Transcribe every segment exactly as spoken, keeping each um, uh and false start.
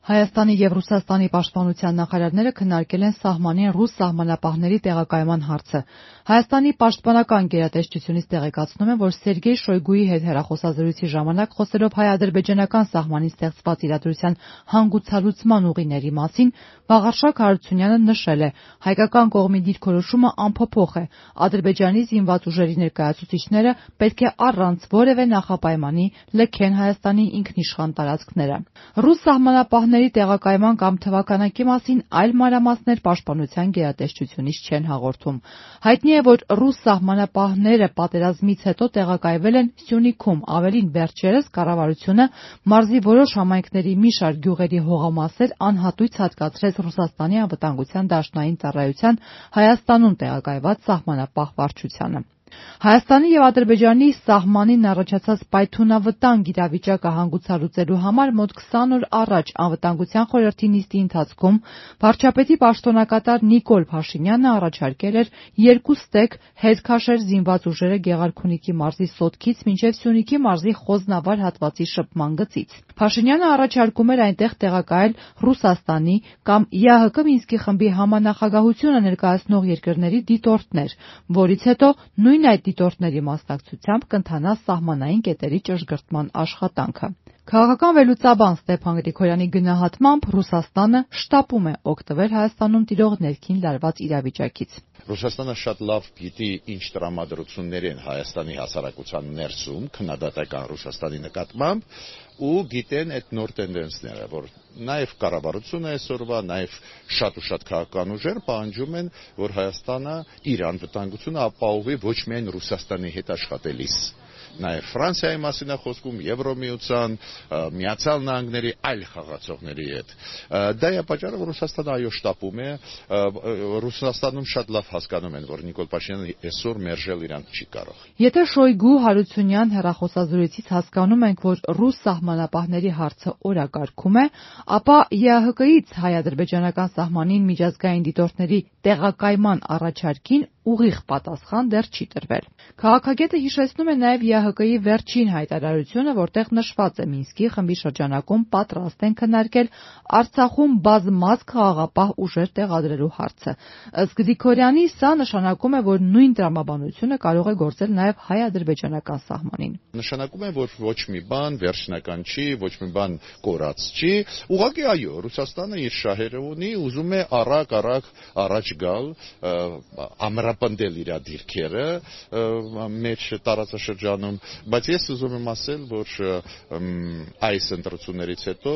Հայաստանի և Ռուսաստանի պաշտպանության նախարարները քննարկել են սահմանին ռուս սահմանապահների տեղակայման հարցը։ Հայաստանի պաշտպանական գերատեսչությունից տեղեկացնում են, որ Սերգեյ Շոյգուի հետ հեռախոսազրույցի ժամանակ խոսելով հայ-ադրբեջանական սահմանին ստեղծված իրադրության հանգուցալուծման ուղիների մասին, Վաղարշակ Հարությունյանը նշել է. հայկական կողմի դիրքորոշումը անփոփոխ է։ Ադրբեջանի զինված ուժերի ներկայացուցիչները պետք է առանց որևէ նախապայմանի լքեն Հայաստանի ինքնիշխան տարածքները։ Ռուս սահմանապահների տեղակայման կամ թվաքանակի մասին այլ մանրամասներ պաշտպանության գերատեսչությունից չեն հաղորդում։ Հայտնի է, որ ռուս սահմանապահները պատերազմից հետո տեղակայվել են Սյունիքում, ավելին վերջերս կառավարությունը մարզի որոշ համայնքների մի շարք գյուղերի հողամասեր անհատույց հատկացրեց Ռուսաստանի անվտանգության դաշնային ծառայության Հայաստանում տեղակայված սահմանապահ վարչությանը։ Հայաստանի և Ադրբեջանի սահմանին առաջացած պայթյունավտանգ իրավիճակը հանգուցալուծելու համար մոտ քսան օր առաջ Անվտանգության խորհրդի նիստի ընթացքում վարչապետի պաշտոնակատար Նիկոլ Փաշինյանը առաջարկել էր երկու ստեկ հետ քաշել զինված ուժերը Գեղարքունիքի մարզի Սոտքից մինչև Սյունիքի մարզի Խոզնավար հատվածի շփման գծից։ Փաշինյանը առաջարկում էր այնտեղ տեղակայել Ռուսաստանի կամ ԵԱՀԿ Մինսկի խմբի համանախագահությունը ներկայացնող երկրների դիտորդներ, որից հետո նույն այդ դիտորդների մասնակցությամբ կընթանա սահմանային կետերի ճշգրտման աշխատանքը։ Քաղաքական վերլուծաբան Ստեփան Գրիգորյանի գնահատմամբ Ռուսաստանը շտապում է օգտվել Հայաստանում տիրող ներքին լարված իրավիճակից։ Ռուսաստանը շատ լավ գիտի ինչ տրամադրություններ են Հայաստանի հասարակության ներսում քննադատական Ռուսաստանի նկատմամբ ու գիտեն այդ նոր տենդենսները, որ նաև կառավարությունը այսօրվա, նաև շատ ու շատ քաղաքական ուժեր պահանջում են, որ Հայաստանը իր անվտանգությունը ապահովի ոչ միայն Ռուսաստանի հետ աշխատելիս։ Նաև Ֆրանսիայի մասին է խոսքում, Եվրոմիության, Միացյալ Նահանգների այլ խաղացողների հետ։ Դա է պատճառը, որ Ռուսաստանը այո շտապում է, Ռուսաստանում շատ լավ հասկանում են, որ Նիկոլ Փաշինյանը այսօր մերժել իրանք չի կարող։ Եթե Շոյգու Հարությունյան հեռախոսազրույցից հասկանում ենք, որ ռուս սահմանապահների հարցը օրակարգում է, ապա ԵԱՀԿ-ից հայ-ադրբեջանական սահմանին միջազգային դիտորդների տեղակայման առաջարկին ուղիղ պատասխան դեռ չի տրվել։ Քաղաքագետը հիշեցնում է նաև ԵԱՀԿ-ի վերջին հայտարարությունը, որտեղ նշված է Մինսկի խմբի շրջանակում պատրաստ են քննարկել Արցախում բազմազգ խաղաղապահ ուժեր տեղադրելու հարցը։ Ըստ Գրիգորյանի, սա նշանակում է, որ նույն տրամաբանությունը կարող է գործել նաև հայ-ադրբեջանական սահմանին։ Նշանակում է, որ ոչ մի բան վերջնական չի, ոչ մի բան կորած չի։ Ուղղակի այո, Ռուսաստանը իր շահերը ունի, ուզում է արագ-արագ առաջ գալ, ամրապնդել իր դիրքերը մեջ տարածաշրջանում, բայց ես ուզում եմ ասել, որ այս ընտրություններից հետո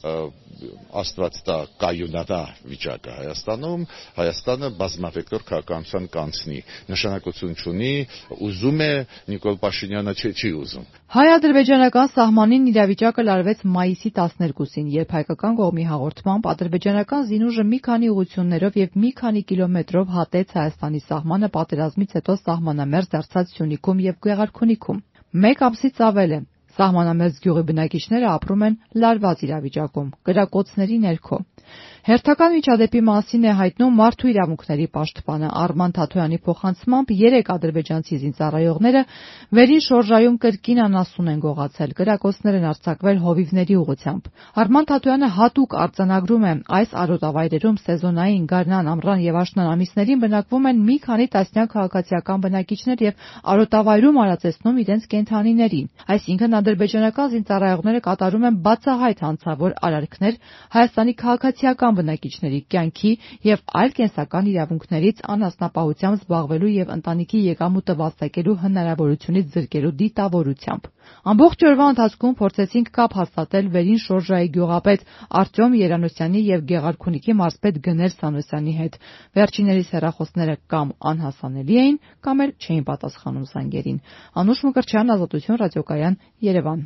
Աստված տա կայունանա վիճակը Հայաստանում, Հայաստանը բազմավեկտոր քաղաքականության կանցնի, նշանակություն չունի, ուզում է Նիկոլ Փաշինյանը չի ուզում։ Հայ-ադրբեջանական սահմանին իրավիճակը լարվեց մայիսի տասներկուսին, երբ հայկական կողմի հաղորդմամբ ադրբեջանական զինուժը մի քանի ուղղություններով եւ մի քանի կիլոմետրով հատեց Հայաստանի սահմանը պատերազմից հետո սահմանամերձ դարձած Սյունիքում եւ Գեղարքունիքում։ Մեկ ամսից ավել է սահմանամերձ գյուղի բնակիչները ապրում են լարված իրավիճակում, կրակոցների ներքո։ Հերթական միջադեպի մասին է հայտնում Մարդու իրավունքների պաշտպանը Արման Թաթոյանի փոխանցմամբ երեք ադրբեջանցի զինծառայողները վերին շորժայում կրկին անասուն են գողացել, կրակոցներ են արձակվել հովիվների ուղղությամբ։ Արման Թաթոյանը հատուկ արձանագրում է այս արոտավայրերում սեզոնային գարնան, ամռան եւ աշնան ամիսներին բնակվում են մի քանի տասնյակ քաղաքացիական բնակիչներ եւ արոտավայրում արածեցնում իրենց կենդանիներին։ Այսինքն ադրբեջանական զինծառայողները կատարում են բացահայտ հանցավոր արարքներ Հայաստանի քաղաքացիական բնակիչների կյանքի եւ այլ կենսական իրավունքներից անասնապահությամբ զբաղվելու եւ ընտանիքի եկամուտը վաստակելու հնարավորությունից զրկելու դիտավորությամբ։ Ամբողջ օրվա ընթացքում փորձեցինք կապ հաստատել վերին շորժայի գյուղապետ Արտյոմ Երանոսյանի եւ Գեղարքունիքի մարզպետ Գնել Սանոսյանի հետ։ Վերջիններիս հեռախոսները կամ անհասանելի էին, կամ էլ չէին պատասխանում զանգերին։ Անուշ Մկրտչյան, Ազատություն ռադիոկայան, Երևան։